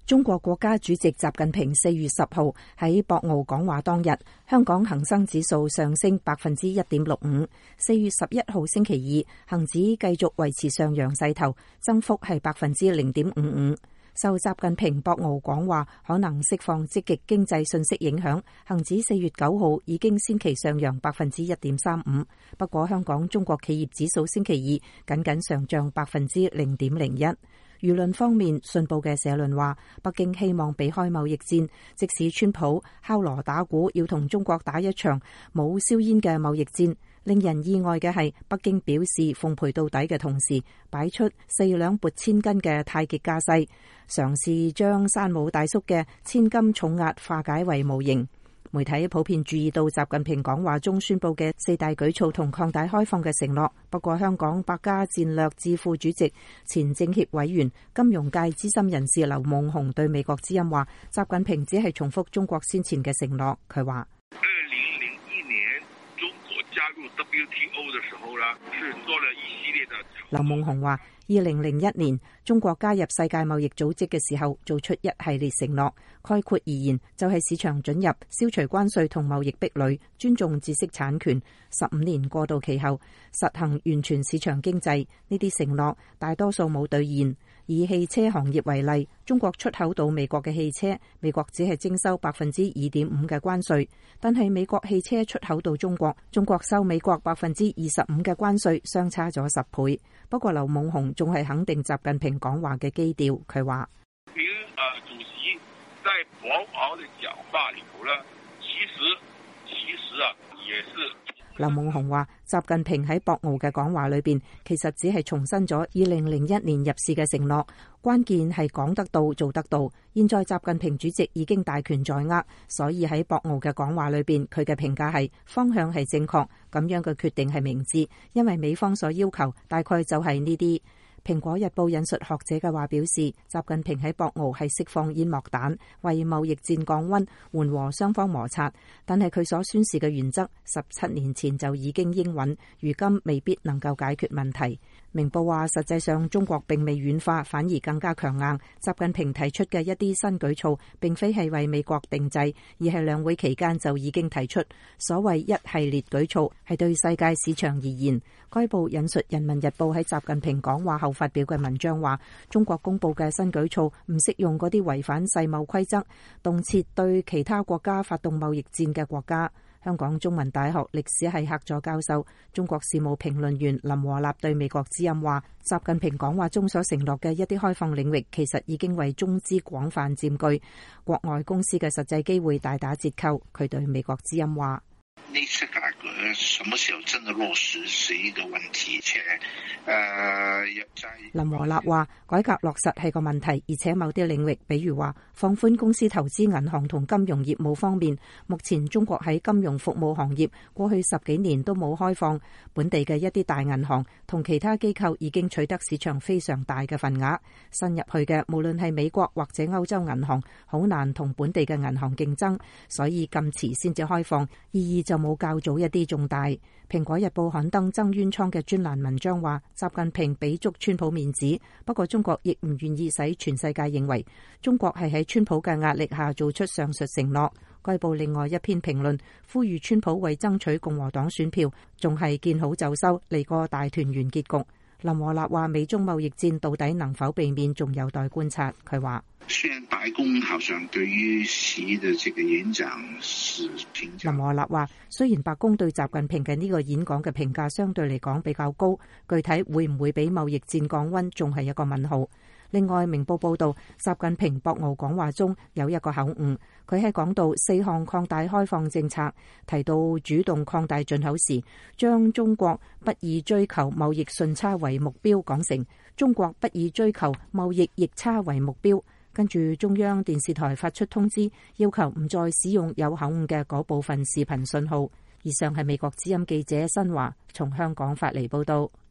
中國國家主席習近平4月10號喺博鰲講話當日，香港恒生指數上升1.65%。4月11號星期二，恒指繼續維持上揚勢頭，增幅係0.55%。受習近平博鰲講話可能釋放積極經濟信息影響，恒指4月9號已經先期上揚1.35%。不過香港中國企業指數星期二僅僅上漲0.01%。輿論方面，信報嘅社論話，北京希望避開貿易戰，即使川普敲鑼打鼓要同中國打一場冇硝煙嘅貿易戰。令人意外嘅係，北京表示奉陪到底嘅同時，擺出4兩撥千斤嘅太極架勢，嘗試將山姆大叔嘅千斤重壓化解為無形。媒體普遍注意到習近平講話中宣佈嘅4大舉措同擴大開放嘅承諾。不過，香港百家戰略智庫主席、前政協委員、金融界資深人士劉夢熊對美國之音話，習近平只係重複中國先前嘅承諾。佢話 2001年中國加入 WTO 嘅時候呢，是做了一系列的。 劉夢熊話，2001年中國加入世界貿易組織嘅時候，做出一系列承諾。概括而言，就係市場准入、消除關稅同貿易壁壘、尊重知識產權。15年過渡期後，實行完全市場經濟。呢啲承諾大多數冇兌現。以汽車行業為例，中國出口到美國嘅汽車，美國只係徵收2.5%嘅關稅，但係美國汽車出口到中國，中國收美國25%嘅關稅，相差咗10倍。不過劉夢熊仲係肯定習近平講話嘅基調，佢話： 主席在博鰲嘅講話裏頭呢，其實也是。 劉夢熊話，習近平喺博鰲嘅講話裏邊，其實只係重申咗2001年入市嘅承諾，關鍵係講得到做得到。現在習近平主席已經大權在握，所以喺博鰲嘅講話裏邊，佢嘅評價係方向係正確，咁樣嘅決定係明智，因為美方所要求大概就係呢啲。蘋果日報引述學者嘅話表示，習近平喺博鰲係釋放煙幕彈，為貿易戰降溫，緩和雙方摩擦。但係佢所宣示嘅原則17年前就已經應允，如今未必能夠解決問題。明報話，實際上中國並未軟化，反而更加強硬。習近平提出嘅一啲新舉措，並非係為美國定制，而係兩會期間就已經提出。所謂一系列舉措，係對世界市場而言。該報引述人民日報喺習近平講話後發表嘅文章話，中國公布嘅新舉措唔適用嗰啲違反世貿規則、動輒對其他國家發動貿易戰嘅國家。香港中文大學歷史系客座教授、中國事務評論員林和立對美國之音話，習近平講話中所承諾嘅一啲開放領域，其實已經為中資廣泛佔據，國外公司嘅實際機會大打折扣。佢對美國之音話： 呢次改革什麼時候真的落實是一個問題， 林和立話，改革落實係個問題，而且某啲領域，比如話放寬公司投資銀行同金融業務方面，目前中國喺金融服務行業過去10幾年都冇開放，本地嘅一啲大銀行同其他機構已經取得市場非常大嘅份額，新入去嘅無論係美國或者歐洲銀行，好難同本地嘅銀行競爭，所以咁遲先至開放，意義就冇較早一啲重大。蘋果日報刊登曾淵滄嘅專欄文章話，習近平俾足川普面子，不過中國亦唔願意使全世界認為中國係喺川普嘅壓力下做出上述承諾。該報另外一篇評論呼籲川普為爭取共和黨選票，仲係見好就收，嚟個大團圓結局。林和立話，美中貿易戰到底能否避免，仲有待觀察。佢話， 雖然白宮好像對於習的這個演講是評價， 林和立話，雖然白宮對習近平嘅呢個演講嘅評價相對嚟講比較高，具體會唔會俾貿易戰降溫，仲係一個問號。另外，明報報道，習近平博鰲講話中有一個口誤，佢喺講到4項擴大開放政策，提到主動擴大進口時，將中國不以追求貿易順差為目標講成中國不以追求貿易逆差為目標。跟住中央電視台發出通知，要求唔再使用有口誤嘅嗰部分視頻信號。以上係美國之音記者新華從香港發嚟報道。